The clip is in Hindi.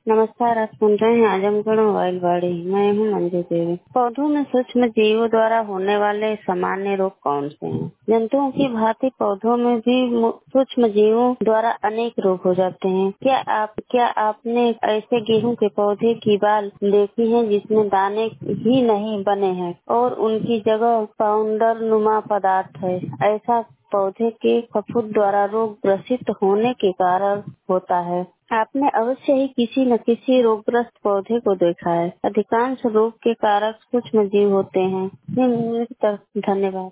नमस्कार, आप सुन रहे हैं आजमगढ़ मोबाइल वाड़ी। मैं हूँ मंजू देवी। पौधों में सूक्ष्म जीवों द्वारा होने वाले सामान्य रोग कौन से हैं? जंतुओं की भांति पौधों में भी सूक्ष्म जीवों द्वारा अनेक रोग हो जाते हैं। क्या आपने ऐसे गेहूं के पौधे की बाल देखी है जिसमें दाने ही नहीं बने हैं और उनकी जगह पाउडर नुमा पदार्थ है? ऐसा पौधे के फफूंद द्वारा रोग ग्रसित होने के कारण होता है। आपने अवश्य ही किसी न किसी रोगग्रस्त पौधे को देखा है। अधिकांश रोग के कारक सूक्ष्म जीव होते हैं। धन्यवाद।